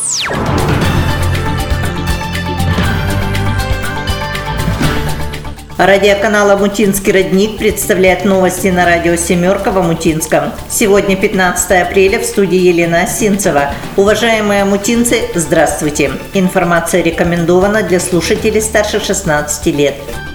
Радиоканал «Омутинский родник» представляет новости на радио «Семерка» в Омутинском. Сегодня 15 апреля, в студии Елена Осинцева. Уважаемые омутинцы, здравствуйте. Информация рекомендована для слушателей старше 16 лет.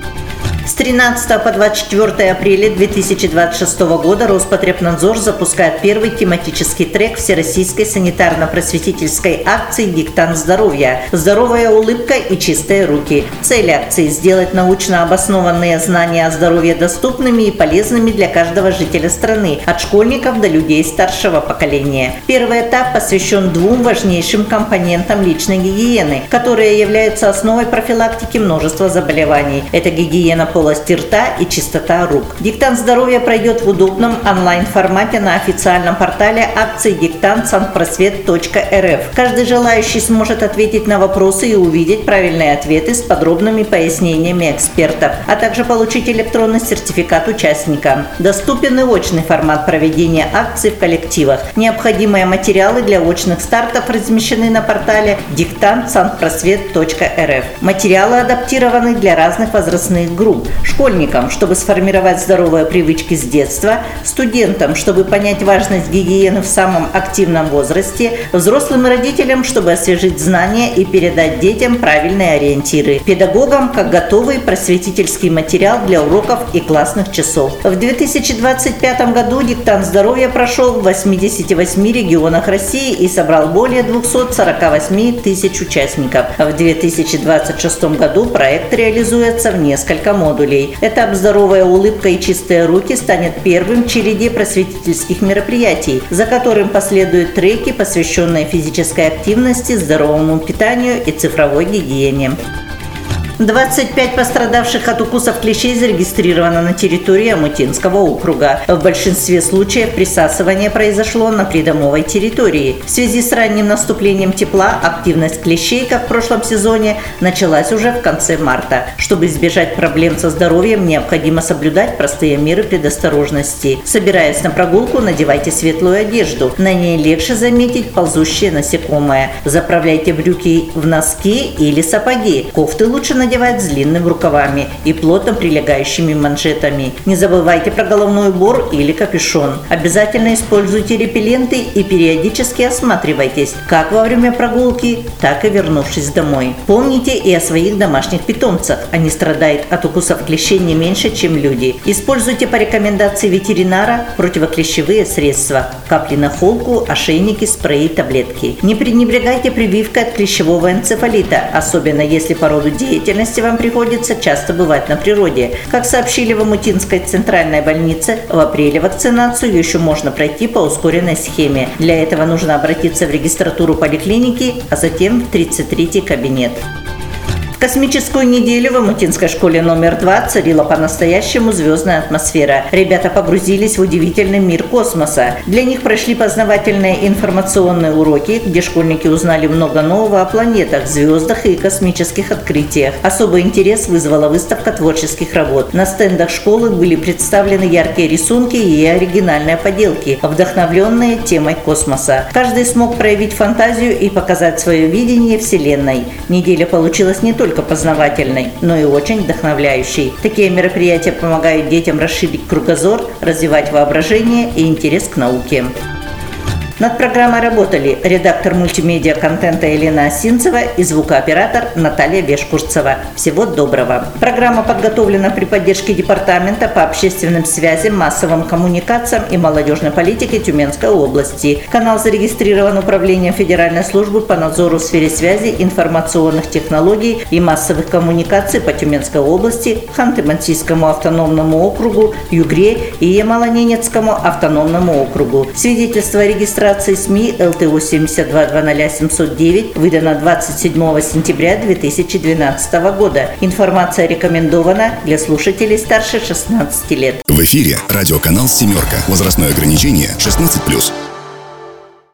С 13 по 24 апреля 2026 года Роспотребнадзор запускает первый тематический трек Всероссийской санитарно-просветительской акции «Диктант здоровья. Здоровая улыбка и чистые руки». Цель акции – сделать научно обоснованные знания о здоровье доступными и полезными для каждого жителя страны, от школьников до людей старшего поколения. Первый этап посвящен двум важнейшим компонентам личной гигиены, которые являются основой профилактики множества заболеваний. Это гигиена полости рта и чистота рук. Диктант здоровья пройдет в удобном онлайн-формате на официальном портале акции «Диктант Санпросвет.рф». Каждый желающий сможет ответить на вопросы и увидеть правильные ответы с подробными пояснениями экспертов, а также получить электронный сертификат участника. Доступен и очный формат проведения акций в коллективах. Необходимые материалы для очных стартов размещены на портале «Диктант Санпросвет.рф». Материалы адаптированы для разных возрастных групп. Школьникам, чтобы сформировать здоровые привычки с детства, студентам, чтобы понять важность гигиены в самом активном возрасте, взрослым и родителям, чтобы освежить знания и передать детям правильные ориентиры, педагогам как готовый просветительский материал для уроков и классных часов. В 2025 году диктант здоровья прошел в 88 регионах России и собрал более 248 тысяч участников. В 2026 году проект реализуется в несколько модулей. Этап «Здоровая улыбка и чистые руки» станет первым в череде просветительских мероприятий, за которым последуют треки, посвященные физической активности, здоровому питанию и цифровой гигиене. 25 пострадавших от укусов клещей зарегистрировано на территории Омутинского округа. В большинстве случаев присасывание произошло на придомовой территории. В связи с ранним наступлением тепла активность клещей, как в прошлом сезоне, началась уже в конце марта. Чтобы избежать проблем со здоровьем, необходимо соблюдать простые меры предосторожности. Собираясь на прогулку, надевайте светлую одежду. На ней легче заметить ползущие насекомые. Заправляйте брюки в носки или сапоги. Кофты лучше надевать с длинными рукавами и плотно прилегающими манжетами. Не забывайте про головной убор или капюшон. Обязательно используйте репелленты и периодически осматривайтесь, как во время прогулки, так и вернувшись домой. Помните и о своих домашних питомцах. Они страдают от укусов клещей не меньше, чем люди. Используйте по рекомендации ветеринара противоклещевые средства: капли на холку, ошейники, спреи, таблетки. Не пренебрегайте прививкой от клещевого энцефалита, особенно если по роду деятельности вам приходится часто бывать на природе. Как сообщили в Омутинской центральной больнице, в апреле вакцинацию еще можно пройти по ускоренной схеме. Для этого нужно обратиться в регистратуру поликлиники, а затем в 33-й кабинет. В космическую неделю в Омутинской школе номер 2 царила по-настоящему звездная атмосфера. Ребята погрузились в удивительный мир космоса. Для них прошли познавательные информационные уроки, где школьники узнали много нового о планетах, звездах и космических открытиях. Особый интерес вызвала выставка творческих работ. На стендах школы были представлены яркие рисунки и оригинальные поделки, вдохновленные темой космоса. Каждый смог проявить фантазию и показать свое видение Вселенной. Неделя получилась не только познавательной, но и очень вдохновляющей. Такие мероприятия помогают детям расширить кругозор, развивать воображение и интерес к науке. Над программой работали редактор мультимедиа-контента Елена Осинцева и звукооператор Наталья Вешкурцева. Всего доброго. Программа подготовлена при поддержке Департамента по общественным связям, массовым коммуникациям и молодежной политике Тюменской области. Канал зарегистрирован Управлением Федеральной службы по надзору в сфере связи, информационных технологий и массовых коммуникаций по Тюменской области, Ханты-Мансийскому автономному округу, Югре и Ямало-Ненецкому автономному округу. Свидетельство о регистрации СМИ ЛТО 72-00-709 выдано 27 сентября 2012 года. Информация рекомендована для слушателей старше 16 лет. В эфире радиоканал «Семерка». Возрастное ограничение 16+.